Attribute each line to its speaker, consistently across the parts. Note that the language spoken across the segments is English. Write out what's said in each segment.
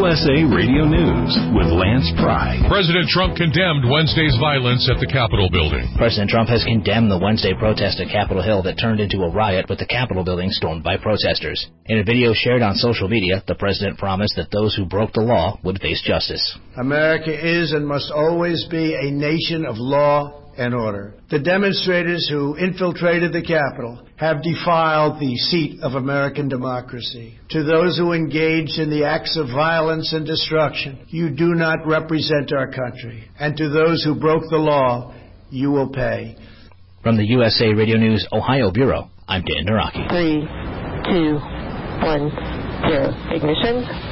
Speaker 1: USA Radio News with Lance Pry.
Speaker 2: President Trump condemned Wednesday's violence at the Capitol building.
Speaker 3: President Trump has condemned the Wednesday protest at Capitol Hill that turned into a riot with the Capitol building stormed by protesters. In a video shared on social media, the president promised that those who broke the law would face justice.
Speaker 4: America is and must always be a nation of law and order. The demonstrators who infiltrated the Capitol have defiled the seat of American democracy. To those who engaged in the acts of violence and destruction, you do not represent our country. And to those who broke the law, you will pay.
Speaker 3: From the USA Radio News Ohio Bureau, I'm Dan Naraki.
Speaker 5: 3, 2, 1, 0. Ignition.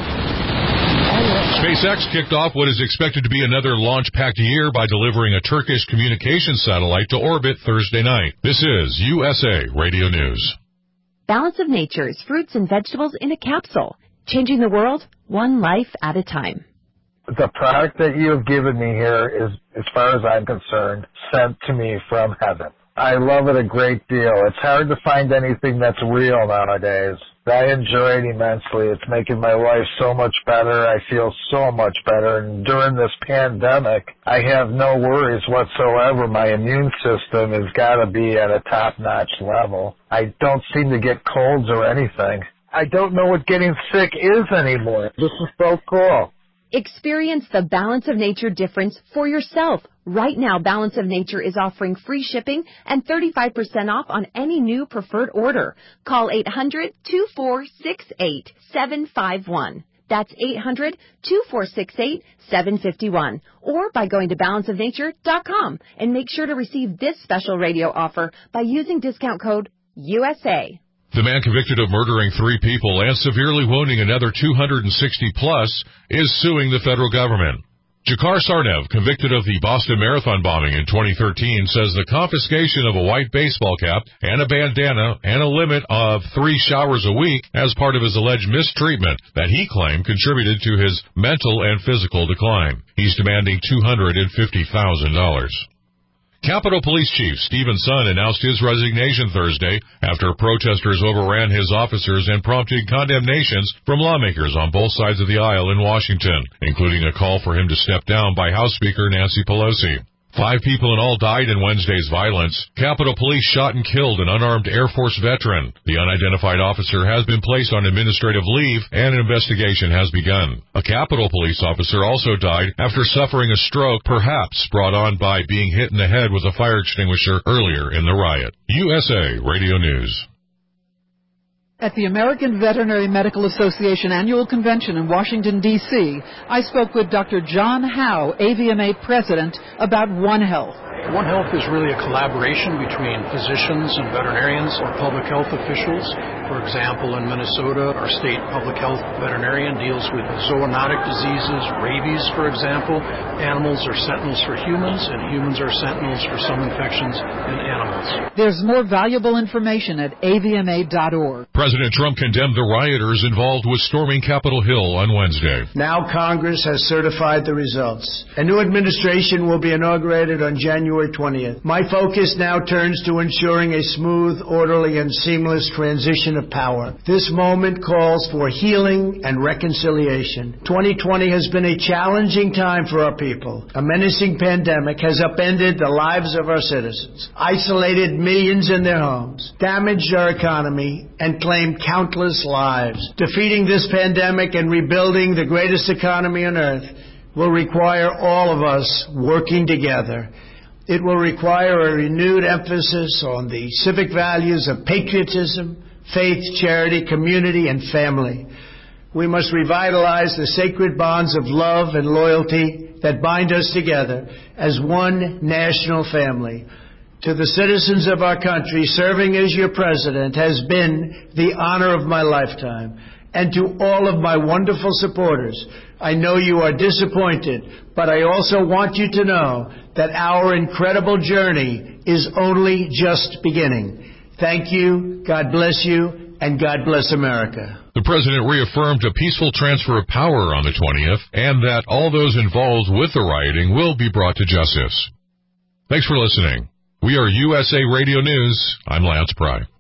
Speaker 2: SpaceX kicked off what is expected to be another launch-packed year by delivering a Turkish communications satellite to orbit Thursday night. This is USA Radio News.
Speaker 6: Balance of Nature's fruits and vegetables in a capsule, changing the world one life at a time.
Speaker 7: The product that you have given me here is, as far as I'm concerned, sent to me from heaven. I love it a great deal. It's hard to find anything that's real nowadays. I enjoy it immensely. It's making my life so much better. I feel so much better. And during this pandemic, I have no worries whatsoever. My immune system has got to be at a top-notch level. I don't seem to get colds or anything. I don't know what getting sick is anymore. This is so cool.
Speaker 6: Experience the Balance of Nature difference for yourself. Right now, Balance of Nature is offering free shipping and 35% off on any new preferred order. Call 800-2468-751. That's 800-2468-751. Or by going to balanceofnature.com and make sure to receive this special radio offer by using discount code USA.
Speaker 2: The man convicted of murdering 3 people and severely wounding another 260-plus is suing the federal government. Jakar Sarnev, convicted of the Boston Marathon bombing in 2013, says the confiscation of a white baseball cap and a bandana and a limit of 3 showers a week as part of his alleged mistreatment that he claimed contributed to his mental and physical decline. He's demanding $250,000. Capitol Police Chief Stephen Sun announced his resignation Thursday after protesters overran his officers and prompted condemnations from lawmakers on both sides of the aisle in Washington, including a call for him to step down by House Speaker Nancy Pelosi. 5 people in all died in Wednesday's violence. Capitol Police shot and killed an unarmed Air Force veteran. The unidentified officer has been placed on administrative leave, and an investigation has begun. A Capitol Police officer also died after suffering a stroke, perhaps brought on by being hit in the head with a fire extinguisher earlier in the riot. USA Radio News.
Speaker 8: At the American Veterinary Medical Association Annual Convention in Washington, D.C., I spoke with Dr. John Howe, AVMA President, about One Health.
Speaker 9: One Health is really a collaboration between physicians and veterinarians or public health officials. For example, in Minnesota, our state public health veterinarian deals with zoonotic diseases, rabies, for example. Animals are sentinels for humans, and humans are sentinels for some infections in animals.
Speaker 8: There's more valuable information at avma.org.
Speaker 2: President Trump condemned the rioters involved with storming Capitol Hill on Wednesday.
Speaker 4: Now Congress has certified the results. A new administration will be inaugurated on January 20th. My focus now turns to ensuring a smooth, orderly, and seamless transition of power. This moment calls for healing and reconciliation. 2020 has been a challenging time for our people. A menacing pandemic has upended the lives of our citizens, isolated millions in their homes, damaged our economy, and claimed countless lives. Defeating this pandemic and rebuilding the greatest economy on earth will require all of us working together. It will require a renewed emphasis on the civic values of patriotism, faith, charity, community, and family. We must revitalize the sacred bonds of love and loyalty that bind us together as one national family. To the citizens of our country, serving as your president has been the honor of my lifetime. And to all of my wonderful supporters, I know you are disappointed, but I also want you to know that our incredible journey is only just beginning. Thank you, God bless you, and God bless America.
Speaker 2: The president reaffirmed a peaceful transfer of power on the 20th and that all those involved with the rioting will be brought to justice. Thanks for listening. We are USA Radio News. I'm Lance Pry.